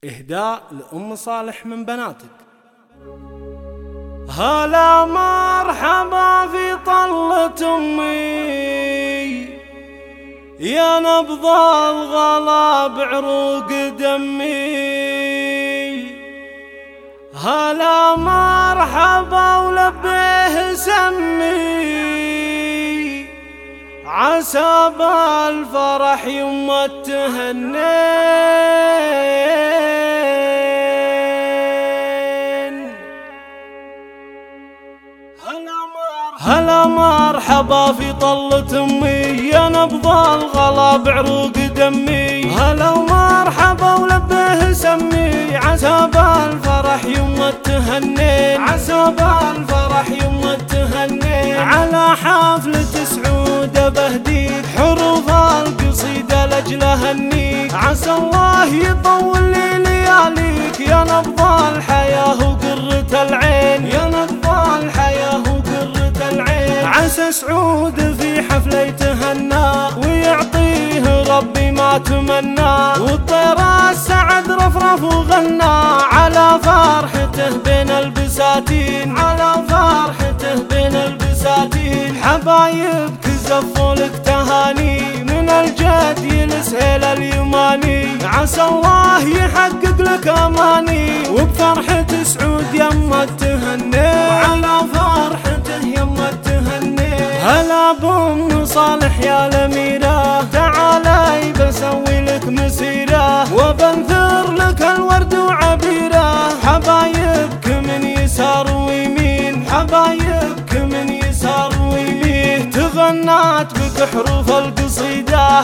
إهداء لأم صالح من بناتك. هلا مرحبا في طلة أمي، يا نبض الغلا بعروق دمي. هلا مرحبا ولبيه سمي، عسى بالفرح يما التهنين. هلا مرحبا في طلة أمي، يا نبض الغلا بعروق دمي. هلا مرحبا ولبيه سمي، عسى بالفرح يما التهنين. عسى بالفرح يما التهنين. على حفلة سعودة بهديك حروف القصيدة لأجل أهنيك. عسى الله يطول لي لياليك، يا نبض الحياة وقرة العين. يا نبض الحياة وقرة العين. عسى سعود في حفله يتهنى، ويعطيه ربي ما تمنى. والطير السعد رفرف وغنى، على فرحته بين البساتين. على فرحته بين البساتين. حبايبك زفوا لك تهاني، من الجد يلسهل اليماني. عسى الله يحقق لك اماني، وبفرحة سعود يما التهني. وعلى فرحته يما التهني. هلا بأم صالح يا الأميرة، تعالي بسوي لك مسيرة، وبنثر لك الورد وعبيرة. حبايبك من يسار ويمين، حبايبك من يسار ويمين. تغنات بك حروف القصيدة،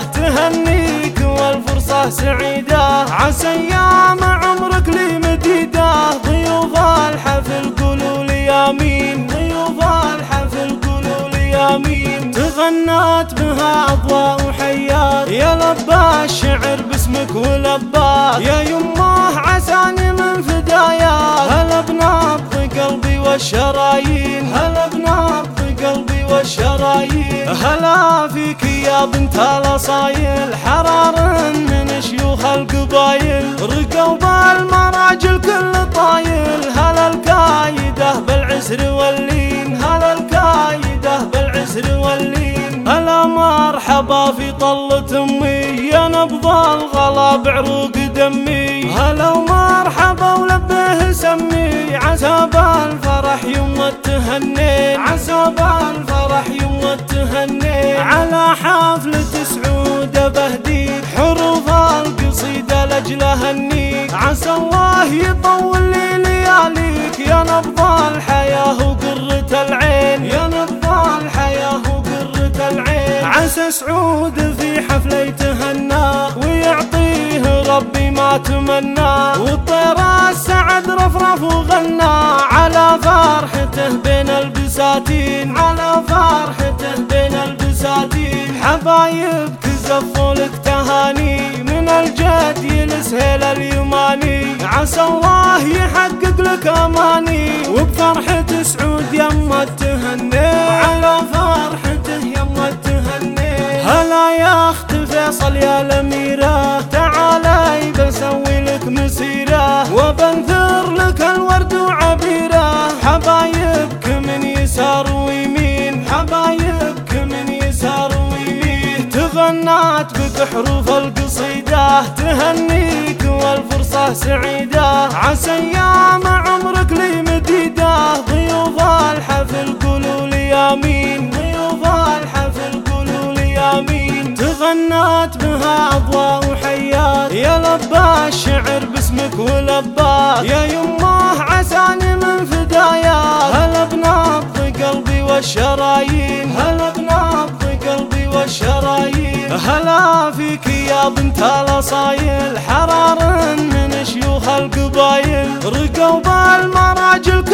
تهنيك والفرصة سعيدة. عسى أيام عمرك لي مديدة، ضيوف الحفل قولوا لي آمين. ضيوف الحفل قولوا لي آمين. تغنات بها أضواء وحيات، يا لبى الشعر باسمك ولبى. يا يمه عساني من فدايات، هلا بنبض قلبي والشرايين. هلا بنبض قلبي والشرايين. هلا فيك يا بنت الاصايل، حرار من شيوخ القبايل. رقوا بالمراجل كل طايل، هلا الكايده بالعسر واللين. هلا الكايده بالعسر واللين. هلا مرحبا في طلة أمي، يا نبض الغلا بعروق دمي. هلا مرحبا ولبيه سمي، عسى بالفرح يما التهنين. عسى بالفرح يما التهنين. على حفلة سعودة بهديك حروف القصيدة لأجل أهنيك. عسى الله يطول لي لياليك، يا نبض الحياة وقرة العين. يا نبض الحياة وقرة العين. عسى سعود في حفله يتهنى، ويعطيه ربي ما تمنى. والطير السعد رفرف وغنى، على فرحته بين البساتين. على فرحته بين البساتين. حبايبك زفوا لك تهاني، من الجد يلسهل اليماني. عسى الله يحقق لك اماني، وبفرحة سعود يما التهني. وعلى فرحته يما التهني. هلا يا اخت فيصل يا الأميرة، تعالي بسوي لك مسيرة، وبنثر لك الورد وعبيرة. حبايبك من يسار ويمين. حبايبك من يسار ويمين. تغنات بك حروف القصيدة، تهنيك والفرصة سعيدة. عسى أيام عمرك لي مديدة، ضيوف الحفل قولوا لي آمين. ضيوف الحفل قولوا لي آمين. تغنات بها أضواء وحيات، يا لبى الشعر باسمك ولبى. يا يمه عساني من فدايات، هلا بنبض قلبي والشرايين. هلا بنبض قلبي والشرايين. هلا فيك يا بنت الاصايل، حرار من شيوخ القبايل. رقوا بالمراجل